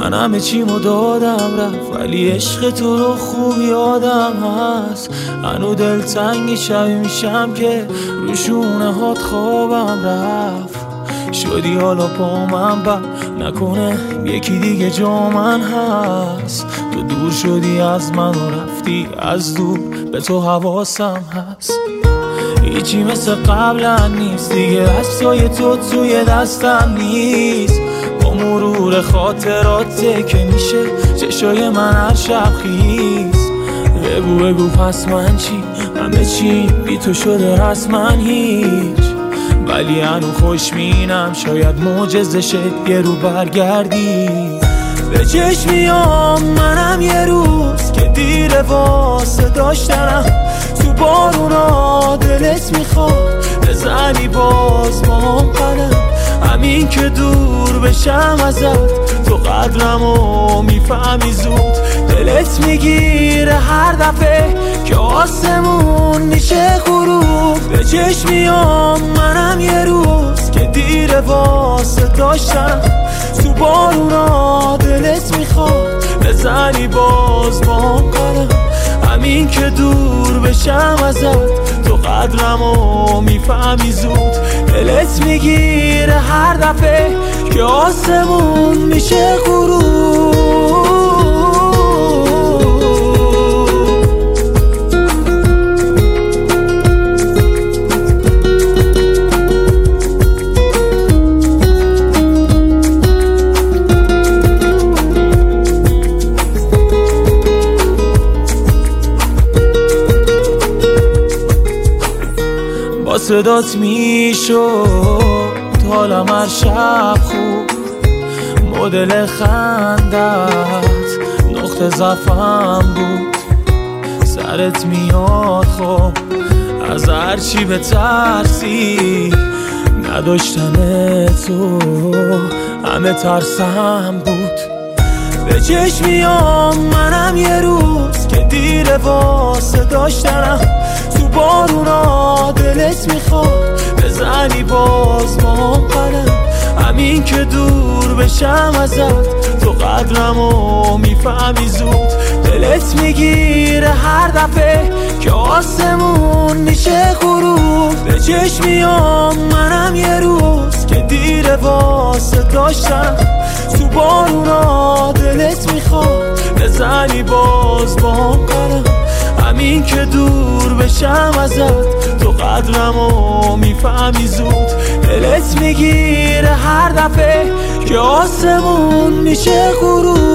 من همه چیمو دادم رفت، ولی عشق تو رو خوب یادم هست. هنو دلتنگ شبی میشم که رو شونه هات خوابم رفت. شدی حالا با من بر نکنه یکی دیگه جا من هست. تو دور شدی از من و رفتی از دور، به تو حواسم هست. هیچی مثل قبلا نیست دیگه، عکسای تو توی دستم نیست. با مرور خاطراته که میشه چشای من هر شب خیز. بگو پس من چی؟ همه چی بی تو شده رسما هیچ. ولی هنو خوشمینم شاید معجزه شه یه رو برگردی. به چشمیام منم یه روز که دیر واسه داشتنم. تو بارونا دلت میخواد بزنی باز با هم قدم. همین که دور بشم ازت تو قدرمو میفهمی زود. دلت میگیره هر دفعه که آسمون میشه غروب. به چشمیام منم یه روز که دیر واسه داشتم. تو بارونا دلت میخواد بزنی باز با هم قدم. همین که دور بشم ازت تو قدرمو میفهمی زود. دلت میگیره هر دفعه که آسمون میشه غروب. با صدات میشد حالم هر شب خوب. مدل خندت نقطه ضعفم بود. سرت میاد خب از هرچی بترسی. نداشتن تو همه ترسم بود. به چشمیام منم یه روز که دیر واسه داشتنم. تو بارونا دلت میخواد بزنی باز با هم قدم. همین که دور بشم ازت تو قدرمو میفهمی زود. دلت میگیره هر دفعه که آسمون میشه غروب. به چشمیام منم یه روز که دیر واسه داشتم. تو بارونا دلت میخواد بزنی باز با هم قدم. همین که دور بشم ازت تو قدرمو میفهمی زود. دلت میگیره هر دفعه که آسمون میشه غروب.